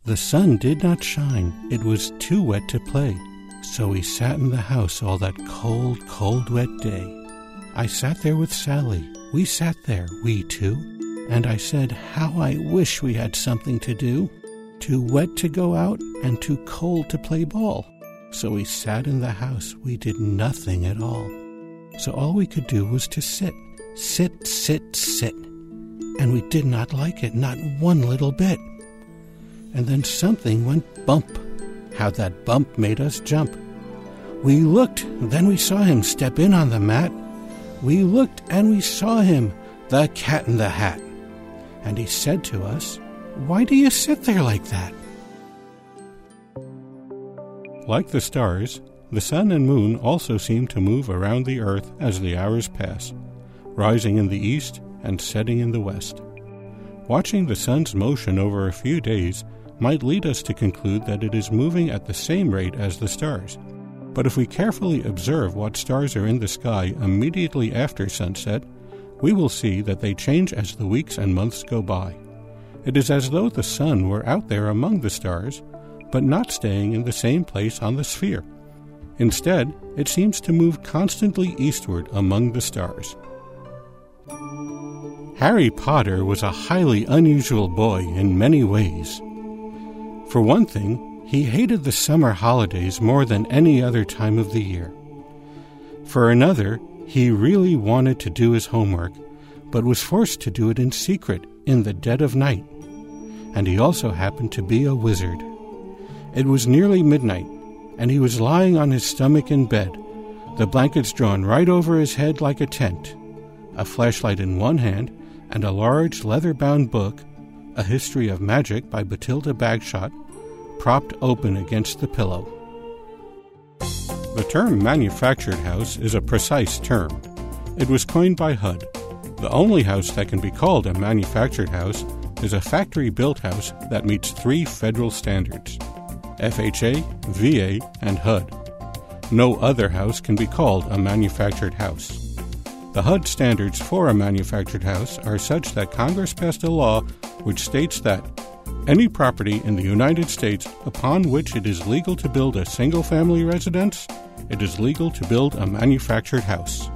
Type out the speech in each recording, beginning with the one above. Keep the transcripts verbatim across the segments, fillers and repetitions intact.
The sun did not shine. It was too wet to play. So we sat in the house all that cold, cold, wet day. I sat there with Sally. We sat there, we two. And I said, how I wish we had something to do. Too wet to go out and too cold to play ball. So we sat in the house. We did nothing at all. So all we could do was to sit, sit, sit, sit. And we did not like it, not one little bit. And then something went bump. How that bump made us jump. We looked, then we saw him step in on the mat. We looked and we saw him, the Cat in the Hat. And he said to us, why do you sit there like that? Like the stars, the sun and moon also seem to move around the earth as the hours pass, rising in the east and setting in the west. Watching the sun's motion over a few days might lead us to conclude that it is moving at the same rate as the stars. But if we carefully observe what stars are in the sky immediately after sunset, we will see that they change as the weeks and months go by. It is as though the sun were out there among the stars, but not staying in the same place on the sphere. Instead, it seems to move constantly eastward among the stars. Harry Potter was a highly unusual boy in many ways. For one thing, he hated the summer holidays more than any other time of the year. For another, he really wanted to do his homework, but was forced to do it in secret in the dead of night. And he also happened to be a wizard. It was nearly midnight, and he was lying on his stomach in bed, the blankets drawn right over his head like a tent, a flashlight in one hand, and a large leather-bound book, A History of Magic by Bathilda Bagshot, propped open against the pillow. The term manufactured house is a precise term. It was coined by H U D. The only house that can be called a manufactured house is a factory-built house that meets three federal standards: F H A, V A, and H U D. No other house can be called a manufactured house. The H U D standards for a manufactured house are such that Congress passed a law which states that any property in the United States upon which it is legal to build a single-family residence, it is legal to build a manufactured house.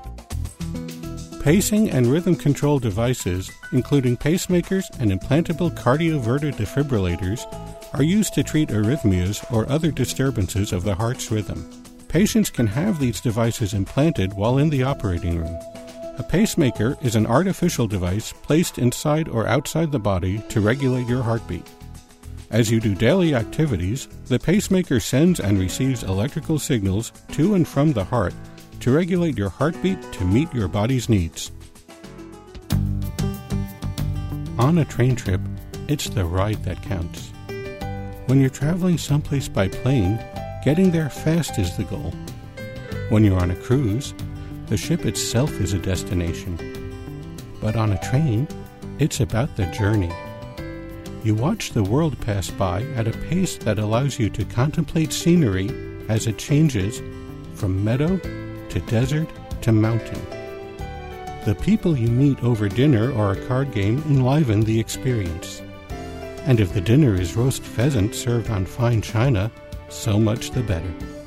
Pacing and rhythm control devices, including pacemakers and implantable cardioverter defibrillators, are used to treat arrhythmias or other disturbances of the heart's rhythm. Patients can have these devices implanted while in the operating room. A pacemaker is an artificial device placed inside or outside the body to regulate your heartbeat. As you do daily activities, the pacemaker sends and receives electrical signals to and from the heart to regulate your heartbeat to meet your body's needs. On a train trip, it's the ride that counts. When you're traveling someplace by plane, getting there fast is the goal. When you're on a cruise, the ship itself is a destination. But on a train, it's about the journey. You watch the world pass by at a pace that allows you to contemplate scenery as it changes from meadow to desert to mountain. The people you meet over dinner or a card game enliven the experience. And if the dinner is roast pheasant served on fine china, so much the better.